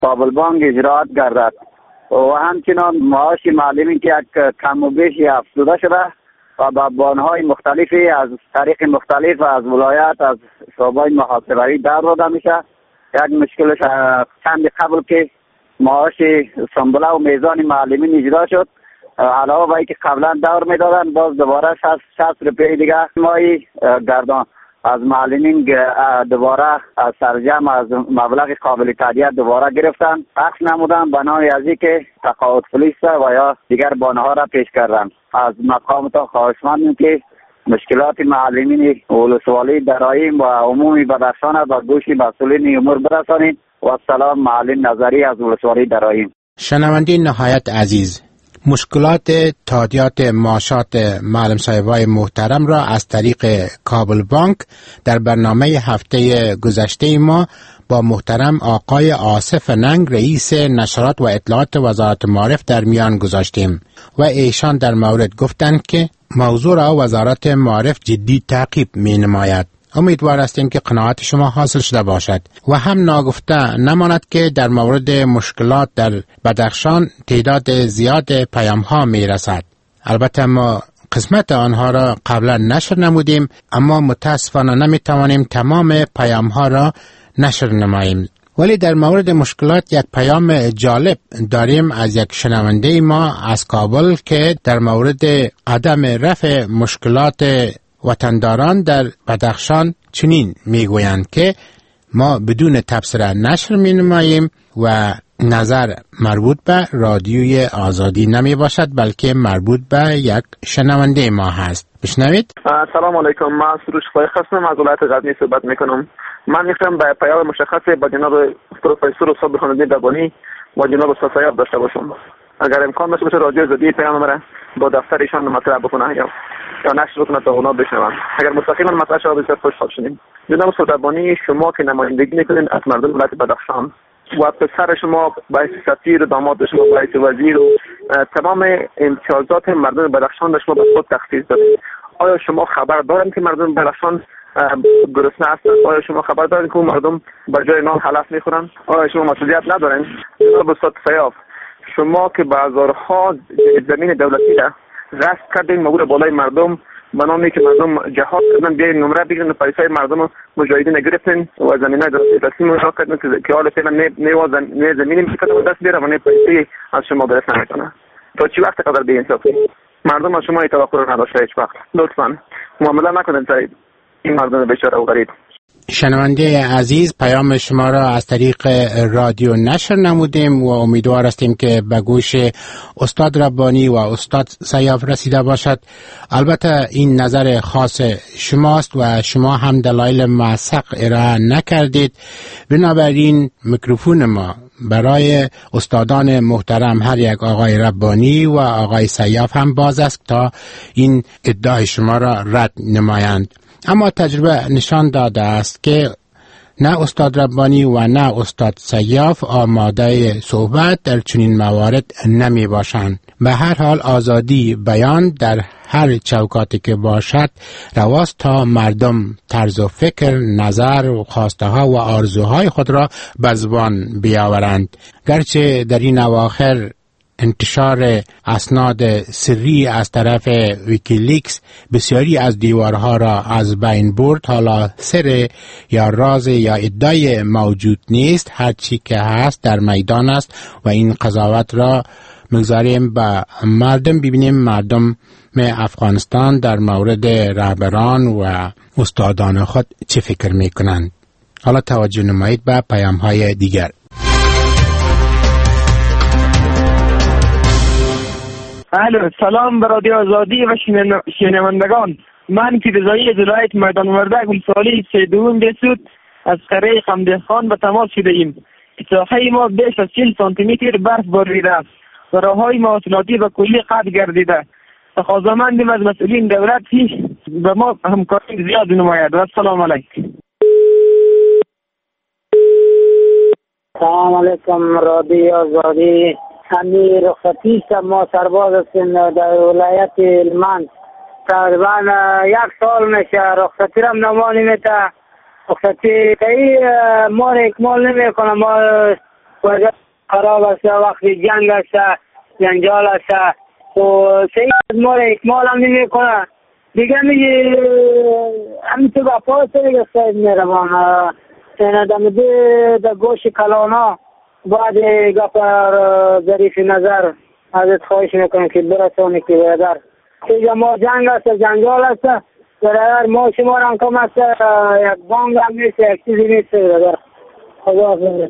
کابل بانک اجرات گردد و همچنان معاش معلمین که یک کم و بیشی افزوده شده و به بانهای مختلفی از طریق مختلف از ولایت از شعبه محاسبه‌ای در داده میشه. یک مشکل چند قبل که معاش سنبله و میزان معلمین اجرا شد، علاوه بر اینکه قبلا دور میدادن باز دوباره 60 روپیه دیگه ماهی گردان از معلمین دوباره از سرجم از مبلغ قابل تادیه دوباره گرفتن، اخذ نمودن بنای از اینکه تقاعد پلیس و یا دیگر بانها را پیش کردن. از مقام تا خواهشمندیم که مشکلات معلمین ولسوالی درایم و عمومی بدخشان به گوش مسئولین امور برسانید. و سلام، معلم نظری از ولسوالی درایم. شنونده نهایت عزیز، مشکلات تادیات معاشات معلم صاحبای محترم را از طریق کابل بانک در برنامه هفته گذشته ما با محترم آقای آصف ننگ رئیس نشرات و اطلاعات وزارت معارف در میان گذاشتیم و ایشان در مورد گفتند که موضوع را وزارت معارف جدی تعقیب می نماید. امیدوار هستیم که قناعت شما حاصل شده باشد و هم ناگفته نماند که در مورد مشکلات در بدخشان تعداد زیاد پیام ها می رسد. البته ما قسمت آنها را قبلا نشر نمودیم، اما متاسفانه نمی توانیم تمام پیام ها را نشر نماییم. ولی در مورد مشکلات یک پیام جالب داریم از یک شنونده ما از کابل که در مورد عدم رفع مشکلات وطنداران در بدخشان چنین میگویند که ما بدون تبصره نشر می نماییم و نظر مربوط به رادیوی آزادی نمی باشد بلکه مربوط به یک شنونده ما هست. بشنوید. سلام علیکم، من سروش فایق هستم، از ولایت غزنی صحبت میکنم. من میخوام به پیام مشخص با جناب پروفسور استاد برهان‌الدین ربانی و جناب استاد سیاف داشته باشم. اگر امکان باشه رادیو آزادی پیام مرا با دفتر ایشان مطرح بکنه یا نشر بکنه تا اونا بشنون. اگر مستقیما مطرح شود بسیار خوشحال شدیم. جناب استاد ربانی، شما که نمایندگی میکنید از مردم ولایت بدخشان و پسر شما باعث سفیر و داماد شما باعث وزیر و تمام امتیازات مردم بدخشان شما به خود تخصیص دادید. آیا شما خبر دارید که مردم بدخشان گرسنه هستند؟ آیا شما خبر دارید که مردم به جای نان حلف میخورند؟ آیا شما مسئولیت ندارید؟ جناب استاد سیاف، شما که بازارها زمین دولتی را غصب کردین مقبول بالای مردم به نامی که مردم جهاد کردن بیاین نمره بگیرن و پیسای مردم مجاهدین گرفتن و زمینه دستی مجاهد کردن که حال فعلا نه زمینی میکنه و دست بیاره و نه پیسی از شما برس نمیکنه. تا چی وقت قدر به انصافی؟ مردم از شما توقع رو نداشته هیچ وقت. لطفا معامله نکنید تا این مردم بیچاره و غریب. شنونده عزیز، پیام شما را از طریق رادیو نشر نمودیم و امیدوار هستیم که به گوش استاد ربانی و استاد سیاف رسیده باشد. البته این نظر خاص شماست و شما هم دلایل موثق ارائه نکردید، بنابراین میکروفون ما برای استادان محترم هر یک آقای ربانی و آقای سیاف هم باز است تا این ادعای شما را رد نمایند. اما تجربه نشان داده است که نه استاد ربانی و نه استاد سیاف آماده صحبت در چنین موارد نمی باشند. به هر حال آزادی بیان در هر چوکاتی که باشد رواست تا مردم طرز و فکر، نظر و خواسته ها و آرزوهای خود را به زبان بیاورند. گرچه در این اواخر انتشار اسناد سری از طرف ویکیلیکس بسیاری از دیوارها را از بین برد، حالا سر یا راز یا ادعای موجود نیست، هر چی که هست در میدان است و این قضاوت را مگذاریم به مردم. ببینیم مردم افغانستان در مورد رهبران و استادان خود چه فکر میکنند. حالا توجه نمایید به پیام های دیگر. الو، سلام به رادیو آزادی و شنوندگان. من پیرزایی از ولایت میدان وردک ولسوالی سیدون بسود از قریه خمدهخان به تماس شده ایم. ساحه ما بیش از 40 سانتی متر برف باریده است و راههای مواصلاتی به کلی قطع گردیده. تقاضامندیم از مسئولین دولت به ما همکاری زیاد نماید. و السلام علیکم. سلام علیکم رادیو آزادی. همی رخصتی ما سرباز هستیم در ولایت هلمند. تقریبا 1 سال میشه رخصتی را نما نمیده. رخصتی ای ما را اکمال نمی کنه. ما وضع خراب است، وقتی جنگ است، جنجال است و صحیح از ما را اکمال هم نمی کنه دیگه. میگه همین تو گفت هاست دیگه سید میروان سیندم در گوش کلانا بعد گفت ظریف نظر ازت خواهش میکنم که برسانی که برادر که ما جنگ است، جنجال است برادر، ما شما را هم کم است، یک بانگ هم نیست، یک چیزی نیست برادر. خدا حافظ.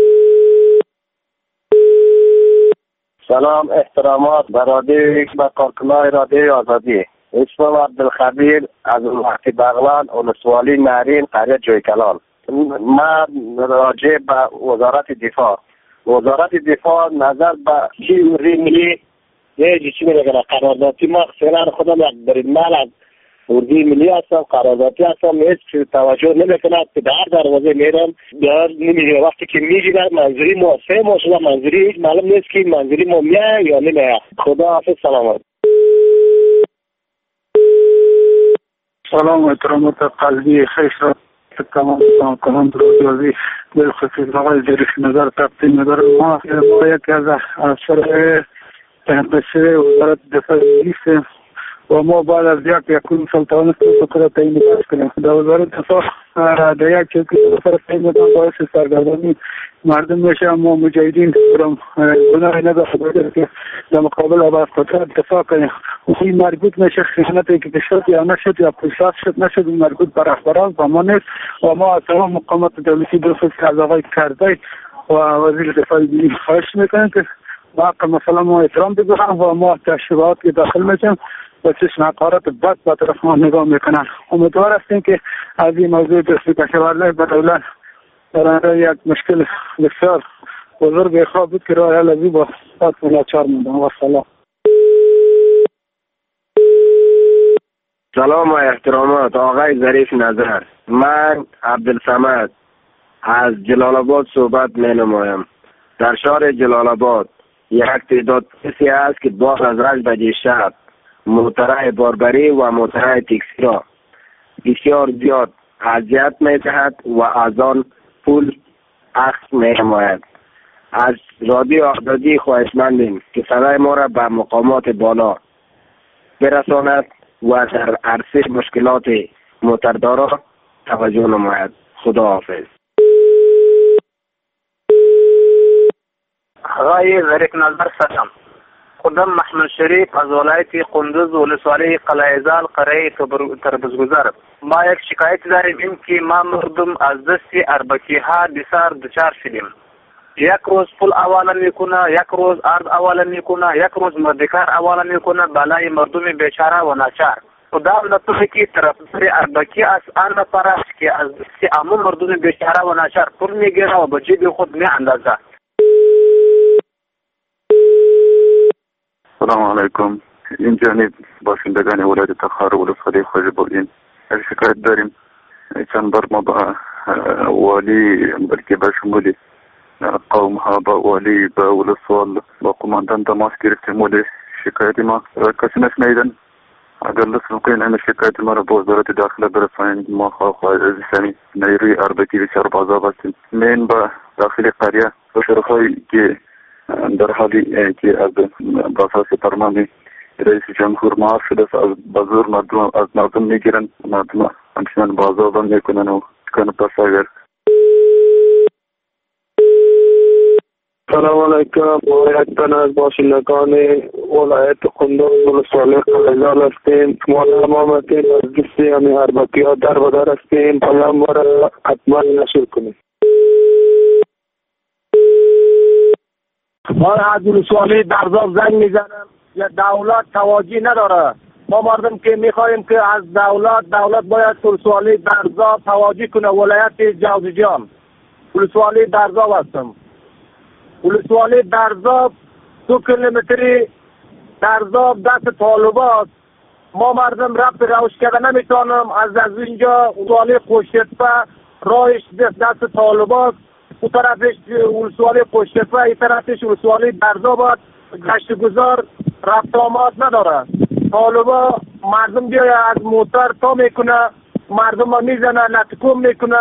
سلام احترامات برادر و کارکنان رادیو آزادی. اسمم عبدالخبیر از وقتی بغلان ولسوالی نارین قریه جوی کلان. من راجع به وزارت دفاع نظر به چی ملی یه چی میگه قراردادی ما فعلا خودم یک بریدمال از اردوی ملی هستم، قراردادی هستم، هیچ توجه نمیکنه که در دروازه میرم در نمیگیره. وقتی که میگیره منظوری ما 3 ماه شده، منظوری هیچ معلوم نیست که منظوری ما میه یا نمیه. خدا حافظ. سلامت. سلام و احترامات قلبی خیش را تمام کنم رادیویی در خصوص آقای ظریف نظر تقدیم نظر ما یکی از افسر تنقیه وزارت دفاع است و ما بعد از یکون سال توانستیم فقط تعیین کنیم. در وزارت دفاع در یک چیزی سر تعیین باعث سرگردانی مردم میشه. ما مجاهدین گناه نداشته که در مقابل عباس قدرت دفاع کنیم. این مربوط میشه خیانتی که شد یا نشد یا پوشاک شد نشد، این مربوط بر رهبران و ما نیست و ما از تمام مقامات دولتی درست از آقای کرزی و وزیر دفاع ملی خواهش میکنیم که واقع مثلا ما احترام بگذارم و ما تشریفات که داخل میشیم و چشم حقارت بد به طرف ما نگاه میکنن. امیدوار هستیم که از این موضوع دستی کشورهای به دولت در یک مشکل بسیار بزرگ خواب بود که راه حل ازی با سات مناچار موندم. و سلام. سلام و احترامات آقای ظریف نظر. من عبدالصمد از جلال آباد صحبت می نمایم. در شهر جلال آباد یک تعداد کسی است که بعد از 8 بجه شب موترهای باربری و موترهای تاکسی را بسیار زیاد اذیت می دهد و از آن پول اخذ می نماید. از رادیو آزادی خواهشمندیم که صدای ما را به مقامات بالا برساند و در عرصه مشکلات موتردارا توجه نماید. خدا حافظ. آقای ظریف نظر سلام. خودم محمد شریف از ولایت قندوز ولسوالی قلعه‌زال قریه تربزگذر. ما یک شکایت داریم این که ما مردم از دست اربکی ها بسیار دچار شدیم. یک روز پول حواله میکنه، یک روز ارز حواله میکنه، یک روز مردکار حواله میکنه بالای مردم بیچاره و ناچار. خدا نطفه که طرفدار اربکی از آن نفر که از دست عمو مردم بیچاره و ناچار پول میگیره و به جیب خود میاندازه. سلام علیکم. این جانب باشندگان ولایت تخار ولسوالی خوشبالین شکایت داریم. چند بار ما با والی بلکه به شمول قوم ها با والی با ولسوال با قماندان تماس گرفتیم ولی شکایت ما کسی نشنیدن. اگر لطف کنین این شکایت ما را به وزارت داخله برسانید. ما خواهد عزیزانی نیروی اربکی بسیار بازار هستیم. من با داخل قریه و شرخهایی که در حالی که از باساس فرمان رئیس جمهور معاف شده از بازار مردم از مردم میگیرن، مردم همچنان بازار بند میکنن و کنه تصاویر. سلام علیکم. ما یک تن از باشندگان ولایت قندوز ولسوالی قلعه‌زال هستیم. ما تمامتین از دست همین اربکی ها در بدر هستیم. پیام ما را حتما نشر کنیم. ما از ولسوالی درزاب زنگ میزنم یا دولت توجه نداره. ما مردم که میخوایم که از دولت باید ولسوالی درزاب توجه کنه. ولایت جوزجان ولسوالی درزاب هستم. ولسوالی درزاب 2 کیلومتری درزاب دست طالبات. ما مردم رفت روش کرده نمیتونم. از اینجا ولسوالی خوشتفه راهش دست طالبات، اون طرفش ولسوالی خوشتفه، این طرفش ولسوالی درزاب. گشت گذار رفت آمد نداره. طالبا مردم بیا از موتر تا میکنه، مردم ها میزنه، لطکوم میکنه.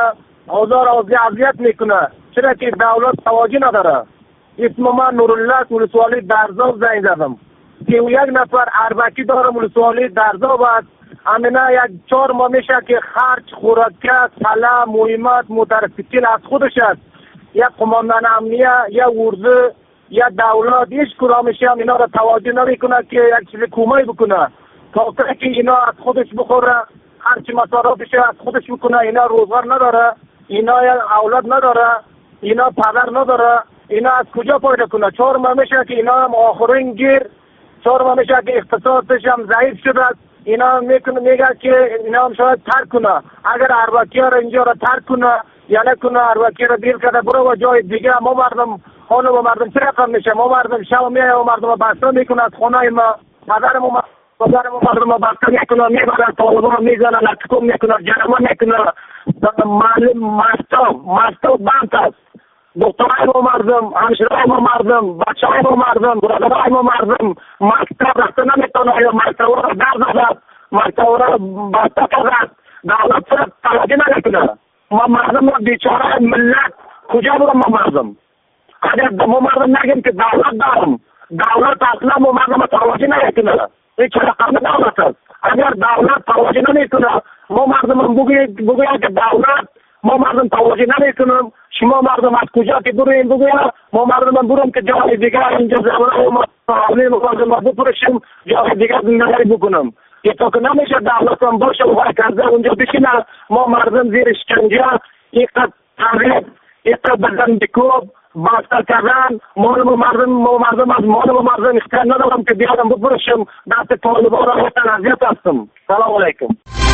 آزار اذیت میکنه. چرا که دولت توجه نداره. اسم من نورالله ولسوالی درزا زنگ زدم که یک نفر اربکی داره ولسوالی درزا بعد همینه یک 4 ماه میشه که خرج خوراکی سلا مهمات موتورسیکل از خودش است. یک قماندان امنیه یا ورزه یا دولت هیچ کدامش هم اینا را توجه نمیکنه که یک چیز کمک بکنه تا که اینا از خودش بخوره، هرچی مصارفش از خودش بکنه. اینا روزگار نداره، اینا اولاد نداره، اینا پدر نداره، اینا از کجا پیدا کنه؟ 4 ماه میشه که اینا هم آخرین گیر، 4 ماه میشه که اقتصادش هم ضعیف شده. اینا میگه که اینا هم شاید ترک کنه. اگر اربکی را اینجا را ترک کنه یا نکنه، اربکی را دیر کرده برو و جای دیگه، ما مردم حالا با مردم چه رقم میشه؟ ما مردم شب میایه و مردم بسته میکنه از خونه ما، پدر ما مردم بسته میکنه، میبرن طالبان میزنن، لطکم میکنه، جرمه میکنه. معلم مستو بند است. دکترای ما مردم، همشیرای ما مردم، بچهای ما مردم، برادرای ما مردم مکتب رفته نمیتونه یا مکتب را در زد، مکتب را بسته کرد. دولت چرا توجه نمیکنه؟ ما مردم را بیچاره ملت کجا برم؟ ما مردم اگر ما مردم نگیم که دولت دارم، دولت اصلا ما مردم توجه نمیکنه. این چه رقم دولت است؟ اگر دولت توجه نمیکنه ما مردم بگوید که دولت ما مردم توجه نمیکنم، شما مردم از کجا که بریم بگوید ما مردم برم که جای دیگر اینجا زمانه ما بپرشیم جای دیگر زندگی بکنم. که تا که نمیشه دولت هم باشه و کرده اونجا بشینه، ما مردم زیر شکنجه اینقدر تحریف، اینقدر بدن بکوب باسته کردن، مال مردم از مال مردم اختیار ندارم که بیادم بپرشم دست طالبان را وطن اذیت هستم. سلام علیکم.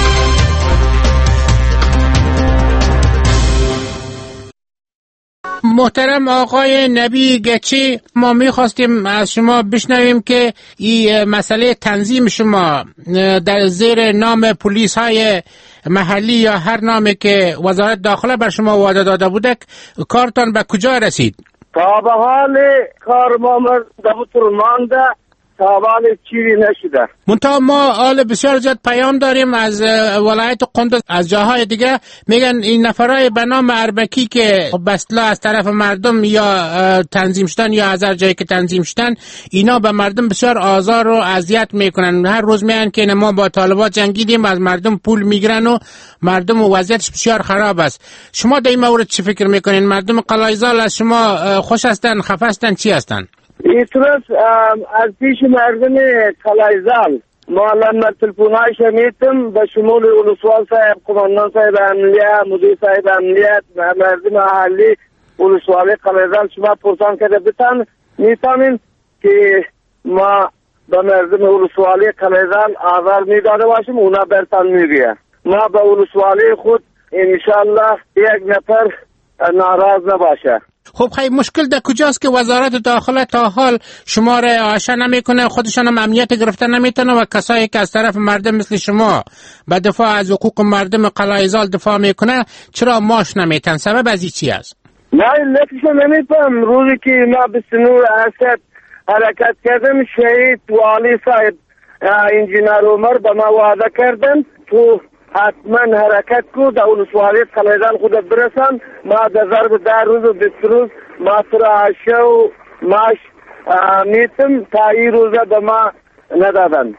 محترم آقای نبی گچی، ما میخواستیم از شما بشنویم که این مسئله تنظیم شما در زیر نام پلیس های محلی یا هر نامی که وزارت داخله بر شما وعده داده بوده، کارتان به کجا رسید؟ تا به حال کار ما دفتر مانده، تا به حال چیزی نشده. منتها ما حال بسیار زیاد پیام داریم از ولایت قندوز، از جاهای دیگه، میگن این نفرای به نام اربکی که بسلا از طرف مردم یا تنظیم شدن یا از هر جایی که تنظیم شدن، اینا به مردم بسیار آزار و اذیت میکنن. هر روز میگن که ما با طالبان جنگیدیم، از مردم پول میگیرن و مردم وضعیتش بسیار خراب است. شما در این مورد چی فکر میکنین؟ مردم قلایزال از شما خوش هستن، خفه هستن، چی هستن؟ ایترس از پیش مردم قلایزال ما الان تلفن‌های شنیدم به شمول ولسوال صاحب، قماندان صاحب امنیت، مدیر صاحب امنیت، مردم محلی ولسوالی قلایزال شما پرسان کرده بتن میتونین که ما به مردم ولسوالی قلایزال آوار میداده باشیم، اونا برتن میگه ما به ولسوالی خود انشالله یک نفر ناراض نباشه. خب خیلی مشکل در کجاست که وزارت داخله تا حال شما را آشنا نمیکنه، خودشان هم امنیت گرفتن نمیتونه و کسایی که از طرف مردم مثل شما به دفاع از حقوق مردم قلایزال دفاع میکنه چرا ماش نمیتن؟ سبب از این چی است؟ نه لکشو نمیتونم. روزی که ما به سنور اسد حرکت کردم، شهید والی صاحب انجینر عمر به ما وعده کردن تو حتما حرکت کو در ولسوالی قلایزال خود برسن. ما در ضرب 10 روز و 20 روز ما سر شو ماش میتم تا این روزه به ما ندادن.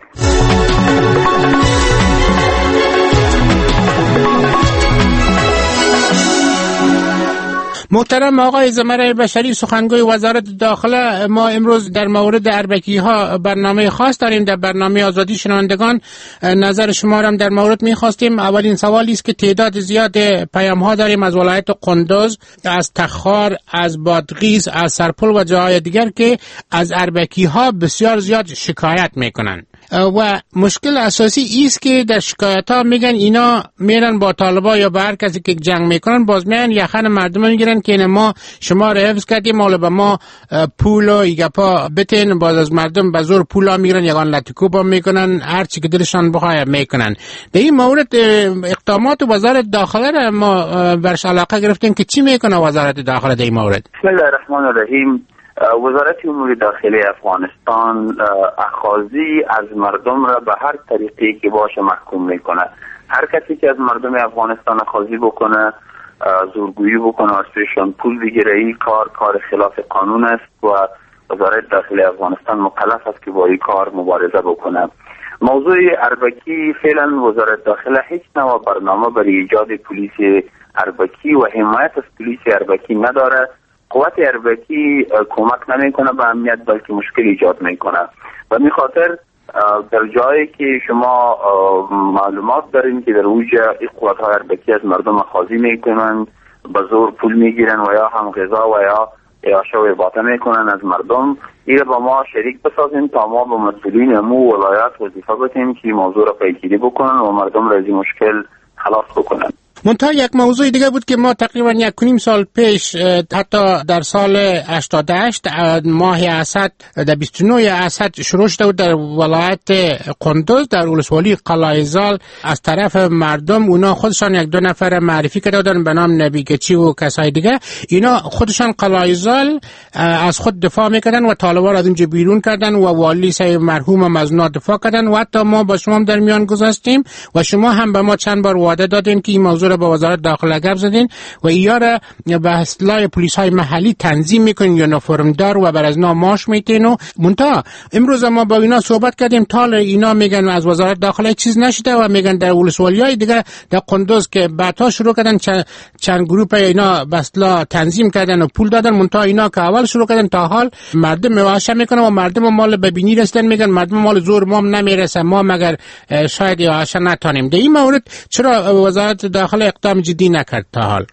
محترم آقای زمره بشری، سخنگوی وزارت داخله، ما امروز در مورد اربکی ها برنامه خاص داریم. در برنامه آزادی شنوندگان نظر شما را در مورد می‌خواستیم. اولین سوالی است که تعداد زیاد پیام ها داریم از ولایت قندوز، از تخار، از بادغیس، از سرپل و جاهای دیگر که از اربکی ها بسیار زیاد شکایت میکنن و مشکل اساسی است که در شکایت ها میگن اینا میرن با طالبا یا با هر کسی که جنگ میکنن باز میان یخن مردم میگیرن که اینا ما شما رو حفظ کردیم، حالا به ما پول و ایگپا بتین، باز از مردم به زور پولا میگیرن، یگان لطیکوبا میکنن، هر چی که دلشان بخواه میکنن. در این مورد اقدامات وزارت داخله را ما برش علاقه گرفتیم که چی میکنه وزارت داخله در این مورد؟ بسم الله الرحمن الرحیم. وزارت امور داخلی افغانستان اخاذی از مردم را به هر طریقی که باشه محکوم میکنه. هر کسی که از مردم افغانستان اخاذی بکنه زورگویی بکنه از پیششان پول بگیره. این کار خلاف قانون است و وزارت داخلی افغانستان مکلف است که با این کار مبارزه بکنه. موضوع اربکی، فعلا وزارت داخله هیچ نوع برنامه برای ایجاد پلیس اربکی و حمایت از پلیس اربکی نداره. قوت اربکی کمک نمیکنه به امنیت، بلکه مشکل ایجاد میکنه. و می خاطر در جایی که شما معلومات دارین که در اوجه این قوت های اربکی از مردم اخاذی میکنن، به زور پول میگیرن و یا هم غذا و یا عیاشه و باطه میکنن از مردم. این با ما شریک بسازیم تا ما به مسئولین امو ولایت وظیفه بدیم که موضوع را پیگیری بکنن و مردم را از این مشکل خلاص بکنن. منتها یک موضوع دیگه بود که ما تقریبا 1.5 سال پیش، حتی در سال 88 ماه اسد، در 29 اسد شروع شده بود در ولایت قندوز در ولسوالی قلعه‌زال از طرف مردم. اونا خودشان 1-2 نفر معرفی کرده بودن به نام نبیگچی و کسای دیگه. اینا خودشان قلعه‌زال از خود دفاع میکردن و طالبان از اونجا بیرون کردن و والی سای مرحوم از اونا دفاع کردن و حتی ما با شما در میان گذاشتیم و شما هم به ما چند بار وعده دادین که این موضوع با وزارت داخله گپ زدین و ایاره به اصطلاح پلیس های محلی تنظیم میکنین یا نفرمدار و بر از اینا معاش میتین. و منتها امروز ما با اینا صحبت کردیم، تا اینا میگن از وزارت داخله چیز نشده و میگن در ولسوالی های دیگه در قندوز که بعدها شروع کردن چند گروه اینا به اصطلاح تنظیم کردن و پول دادن. منتها اینا که اول شروع کردن تا حال مردم معاشه میکنن و مردم مال ببینی رسیدن، میگن مردم مال زور ما نمیرسه، ما مگر شاید معاشه نتونیم. در این مورد چرا وزارت داخله اقدام جدی نکرد تا حال؟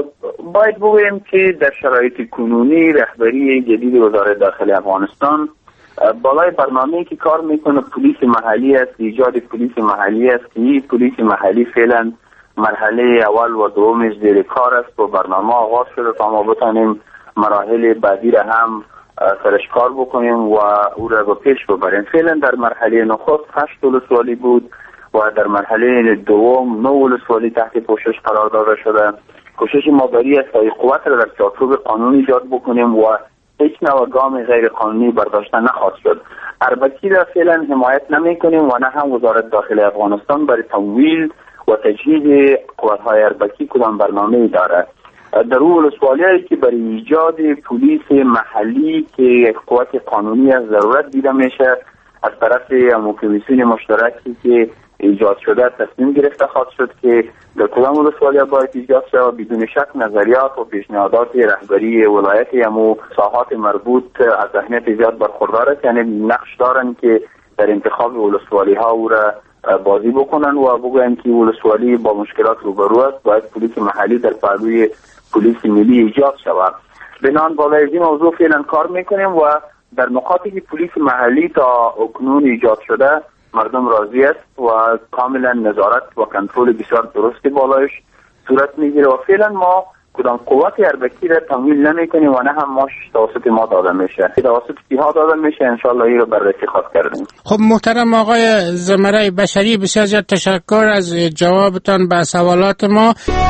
باید بگویم که در شرایط کنونی رهبری جدید وزارت داخلی افغانستان بالای برنامه‌ای که کار میکنه پلیس محلی است، ایجاد پلیس محلی است که این پلیس محلی فعلا مرحله اول و دومش زیر کار است و برنامه آغاز شده تا ما بتانیم مراحل بعدی را هم سرش کار بکنیم و او را به پیش ببریم. فعلا در مرحله نخست 8 ولسوالی بود و در مرحله دوم 9 ولسوالی تحت پوشش قرار داده شده. کوشش ما بری است تا قوت را در چارچوب قانون ایجاد بکنیم و هیچ نوع گام غیر قانونی برداشته نخواهد شد. اربکی را فعلا حمایت نمی کنیم و نه هم وزارت داخلی افغانستان برای تمویل و تجهیز قوت‌های اربکی کدام برنامه‌ای دارد. در اون ولسوالی‌هایی که برای ایجاد پلیس محلی که قوت قانونی از ضرورت دیده میشه، از طرف کمیسیون مشترکی که ایجاد شده تصمیم گرفته خواهد شد که در کدام ولسوالی‌ها باید ایجاد شود. بدون شک نظریات و پیشنهادات رهبری ولایت همو ساحات مربوط از ذهنیت زیاد برخوردار است، یعنی نقش دارند که در انتخاب ولسوالی‌ها او را بازی بکنن و بگوین که ولسوالی با مشکلات روبرو است، باید پلیس محلی در پهلوی پلیس ملی ایجاد شود. بنان بالای این موضوع فعلا کار میکنیم و در نقاطی که پلیس محلی تا اکنون ایجاد شده مردم راضی است و کاملا نظارت و کنترل بسیار درستی بالایش صورت میگیره و فعلا ما کدام قوت اربکی را تمویل نمیکنیم و نه هم ماش توسط ما داده میشه، توسط کیها داده میشه انشالله این رو بررسی خواهد کردیم. خب محترم آقای زمره بشری، بسیار زیاد تشکر از جوابتان به سوالات ما.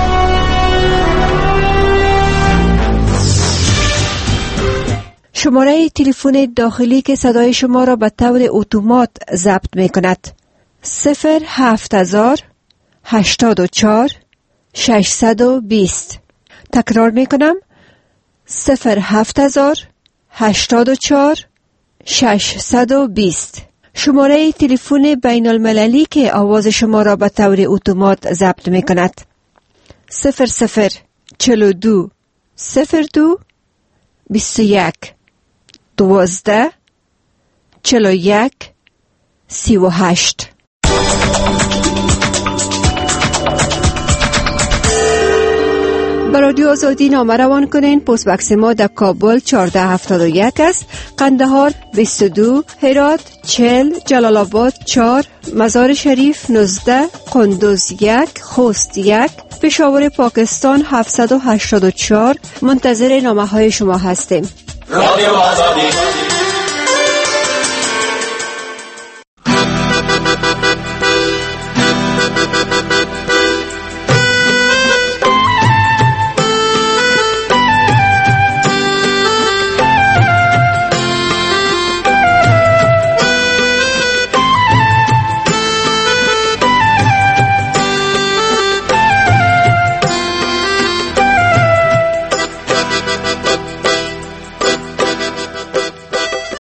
شماره تلفن داخلی که صدای شما را به طور اتومات ضبط می کند 07000 84 620. تکرار می کنم 07000 84 620. شماره تلفن بین المللی که آواز شما را به طور اتومات ضبط می کند 0042 02 21 12 41 38. به رادیو آزادی نامه روان کنین. پست بکس ما در کابل 1471 است، قندهار 22، هرات 40، جلال آباد 4، مزار شریف 19، قندوز 1، خوست 1، پشاور پاکستان 784. منتظر نامه های شما هستیم. رادیو آزادی